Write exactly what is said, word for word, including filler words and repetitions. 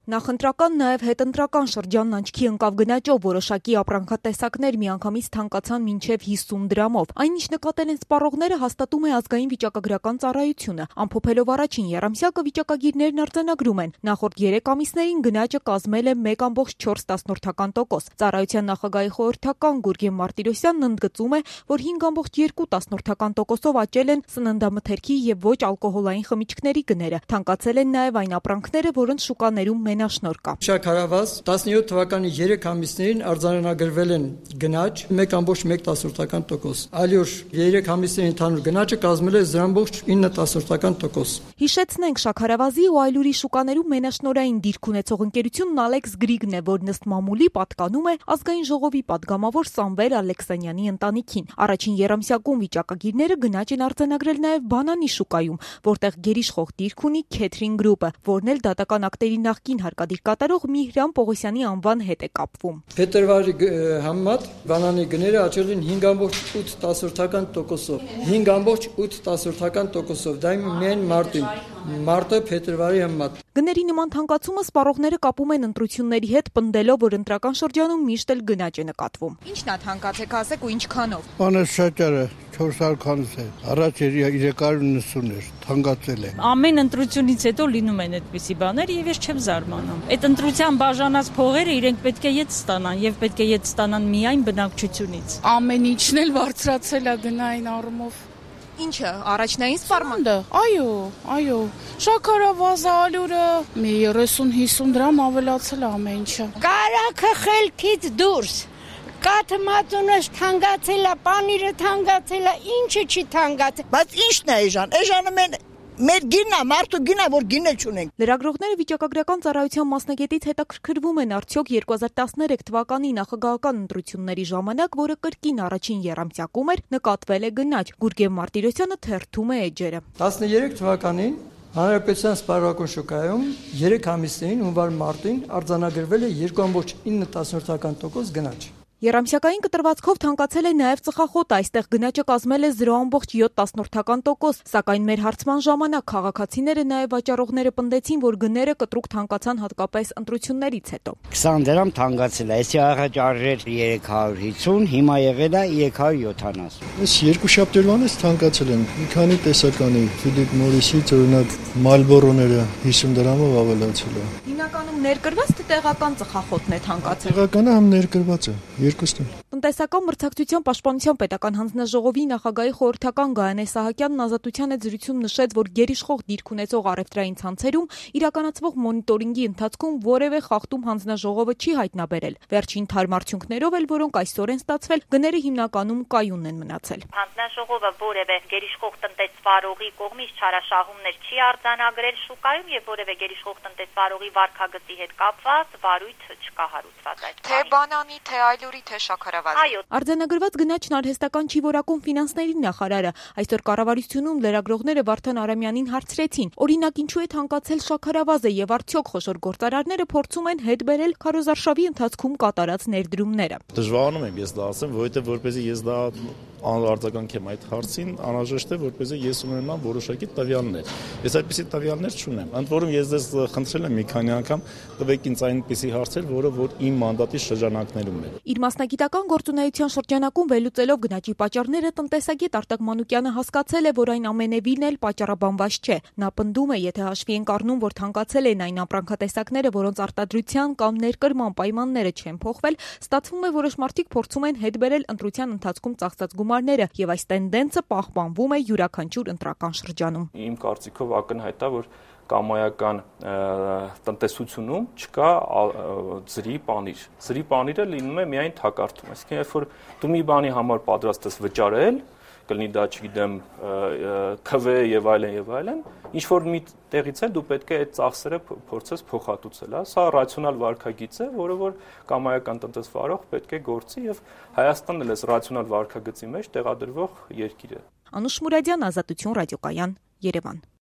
Նախընտրական, նաև հետընտրական շրջանն աչքի ընկավ գնաճով, որոշակի ապրանքատեսակներ միանգամից թանկացան մինչև հիսուն դրամով։ Այն, ինչ նկատել են սպառողները, հաստատում է ազգային վիճակագրական ծառայությունը։ Ամփոփելով առաջին եռամսյակը, վիճակագիրներն արձանագրում են. նախորդ երեք ամիսներին գնաճը կազմել է մեկ կόμma չորս տոկոս։ Ծառայության նախագահի խորհրդական Գուրգեն Մարտիրոսյանն ընդգծում է, որ հինգ կόμma երկու տոկոսով աճել են սննդամթերքի եւ ոչ ալկոհոլային խմիչքների գները։ Թանկացել են նաև այն ապրանքները, որոնց շուկաներում մենաշնորհ կա։ Շաքարավազ տասնյոթ թվականի երեք ամիսներին արձանագրվել են գնաճ մեկ կόμma մեկ տոկոս։ Այլուր երեք ամիսների ընդհանուր գնաճը կազմել է զրո կόμma ինը տոկոս։ Հիշեցնենք, շաքարավազի ու այլուրի շուկաներում մենաշնորհային դիրք ունեցող ընկերությունն Ալեքս Գրիգն է, որն ըստ մամուլի պատկանում է ազգային ժողովի падգամավոր Սամվել Ալեքսանյանի ընտանիքին։ Առաջին եռամսյակում վիճակագիրները գնաճ են արձանագրել նաև բանանի շուկայում, որտեղ գերիշխող դիրք ունի Քեթրին գրուպը, որն էլ դատական ակտերի նախկին հարկադիր կատարող Միհրան Պողոսյանի անվան հետ է կապվում։ Փետրվարի համեմատ բանանի գները աճել են հինգ կόμma ութ տոկոսով։ հինգ կόμma ութ տոկոսով, դա միայն մարտին։ Մարտը փետրվարի համեմատ։ Գների նման թանկացումը սպառողները կապում են ընտրությունների հետ, պնդելով, որ ընտրական շրջանում միշտ էլ գնաճ է նկատվում։ Ի՞նչն է թանկացեք, ասեք ու ինչքանով։ Բանը շաճարը չորս հարյուր քանս է, առաջ երեք հարյուր նվսուն էր, թանկացել է։ Ամեն ընտրությունից հետո լինում են այդպիսի բաներ եւ ես չեմ զարմանում։ Այդ ընտրության բաժանած փողերը իրենք պետք է ետ ստանան եւ պետք է ետ ստանան միայն բնակչությունից։ Ամեն ինչն էլ բարձրացել է գնային առումով։ Ինչը, առաջնային սպառմանը։ Այո, այո։ Շաքարավազը, ալյուրը մի երեսուն հիսուն դրամ ավելացել է ամեն ինչը։ Կարակը խելքից դուրս։ Կաթը մածունը թանկացել է, պանիրը թանկացել է, ինչը չի թանկացել։ Բայց ի՞նչն է էժան։ Էժանը մեն մեր գինն է, մարդու գինն է, որ գինը չունենք։ Լրագրողները վիճակագրական ծառայության մասնագետից հետաքրքրվում են, արդյոք երկու հազար տասներեք թվականի նախագահական ընտրությունների ժամանակ, որը կրկին առաջին եռամսյակում էր, նկատվել է գնաճ։ Գուրգեն Մարտիրոսյանը թերթում է էջերը։ տասներեք թվականին Հանրապետության սպառողական շուկայում երեք ամիսներին հունվար-մարտին արձանագրվել է երկու կόμma ինը տոկոս գնաճ։ Եռամսյակային կտրվածքով թանկացել է նաև ծխախոտը, այստեղ գնաճը կազմել է զրո կόμma յոթ տոկոս, սակայն մեր հարցման ժամանակ քաղաքացիները նաև վաճառողները պնդեցին, որ գները կտրուկ թանկացան հատկապես ընտրություններից հետո։ քսան դրամ թանկացել է, այսի առաջ արժեր երեք հարյուր հիսուն, հիմա եղել է երեք հարյուր յոթանասուն։ Այս երկու շաբթերվանից թանկացել են, մի քանի տեսականի, Ֆիլիպ Մորիսից օրինակ Մալբորոները հիսուն դրամով ավելացել է։ Հիմնականում ներկրված թե տեղական ծխախոտն է թանկացել։ Տեղականը համ ներկրված է։ Երկուսն են։ Տնտեսական մրցակցության պաշտպանության պետական հանձնաժողովի նախագահի խորհրդական Գայանե Սահակյանն Ազատության հետ զրույցում նշեց, որ գերիշխող դիրք ունեցող առևտրային ցանցերում իրականացվող մոնիտորինգի ընթացքում որևէ խախտում հանձնաժողովը չի հայտնաբերել։ Վերջին թարմ արդյունքներով էլ, որոնք այսօր են ստացվել, գները հիմնականում կայուն են մնացել։ Հանձնաժողովը որևէ գերիշխող տնտեսվարողի կողմից չարաշահումներ չի արձանագրել շուկայում եւ որևէ գերիշխող տնտեսվարողի վարքագծի հետ կապված վարույթ չկա հարուցված այդ։ Թե բանանի, թե այլուրի, թե շաքարավազի։ Արձանագրված գնաճն արհեստական չի որակում ֆինանսների նախարարը։ Այսօր կառավարությունում լրագրողները Վարդան Արամյանին հարցրեցին. օրինակ, ինչու է թանկացել շաքարավազը եւ արդյոք խոշոր գործարարները փորձում են հետ բերել քարոզարշավի ընթացքում կատարած ներդրումները։ Դժվարանում եմ ես դա ասեմ, որովհետեւ որպեսզի ես դա արձագանքեմ այդ հարցին, անհրաժեշտ է որպեսզի ես ունենամ որոշակի տվյալներ։ Ես այդպիսի տվյալներ չունեմ։ Ընդ որում ես ձեզ խնդրել եմ մի քանի անգամ տվեք ինձ այնպիսի հարցեր, որը որ իմ մանդատի շրջանակներում է։ Իր մասնագիտական գործունեության շրջանակում վերլուծելով գնաճի պատճառները տնտեսագետ Արտակ Մանուկյանը հասկացել է, որ այն ամենևին էլ պատճառաբանված չէ։ Նա պնդում է, եթե հաշվի ենք առնում, որ թանկացել են այն ապրանքատեսակները, որոնց արտադրության կամ ներկրման պայմանները չեն փոխվել, ստացվում է որոշ մարդիկ փորձում են հետ բերել ընտրության ընթացքում ծախսած գումարները, եւ այս տենդենսը պահպանվում է յուրաքանչյուր ընտրական շրջանում։ Իմ կարծիքով ակնհայտ է, որ կամայական տնտեսությունում չկա ձրի պանիր։ Ձրի պանիրը լինում է միայն թակարդում։ Այսինքն, երբ որ դու մի բանի համար պատրաստ ես վճարել, կլինի դա, չգիտեմ, քվ եւ այլն եւ այլն, ինչ որ մի տեղից էլ դու պետք է այդ ծախսերը փորձես փոխհատուցել, հա։ Սա ռացիոնալ վարքագիծ է, որը որ կամայական տնտեսվարող պետք է գործի եւ Հայաստանն էլ է ռացիոնալ վարքագծի մեջ տեղադրվող երկիր է։ Անուշ Մուրադյան, Ազատություն ռադիոկայան, Երևան։